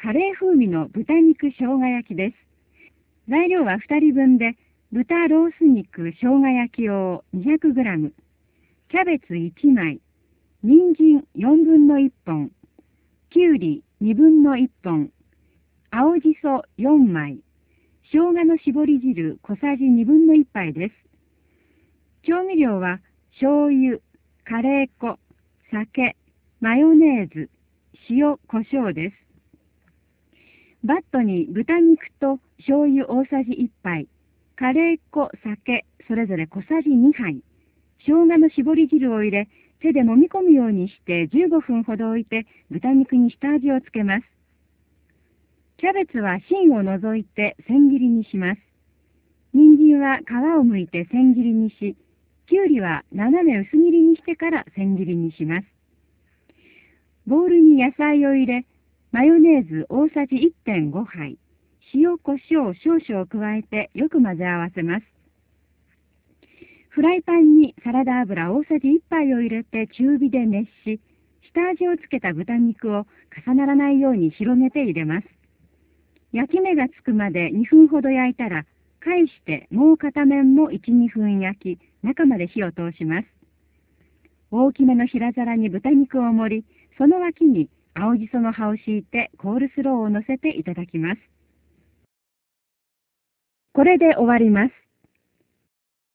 カレー風味の豚肉生姜焼きです。材料は2人分で、豚ロース肉生姜焼き用 200g、キャベツ1枚、人参4分の1本、きゅうり2分の1本、青じそ4枚、生姜の絞り汁小さじ2分の1杯です。調味料は醤油、カレー粉、酒、マヨネーズ、塩、胡椒です。バットに豚肉と醤油大さじ1杯、カレー粉、酒、それぞれ小さじ2杯、生姜の絞り汁を入れ、手で揉み込むようにして15分ほど置いて豚肉に下味をつけます。キャベツは芯を除いて千切りにします。人参は皮を剥いて千切りにし、きゅうりは斜め薄切りにしてから千切りにします。ボウルに野菜を入れ、マヨネーズ大さじ 1.5 杯、塩コショウ少々加えてよく混ぜ合わせます。フライパンにサラダ油大さじ1杯を入れて中火で熱し、下味をつけた豚肉を重ならないように広げて入れます。焼き目がつくまで2分ほど焼いたら、返してもう片面も1、2分焼き、中まで火を通します。大きめの平皿に豚肉を盛り、その脇に青じその葉を敷いてコールスローを乗せていただきます。これで終わります。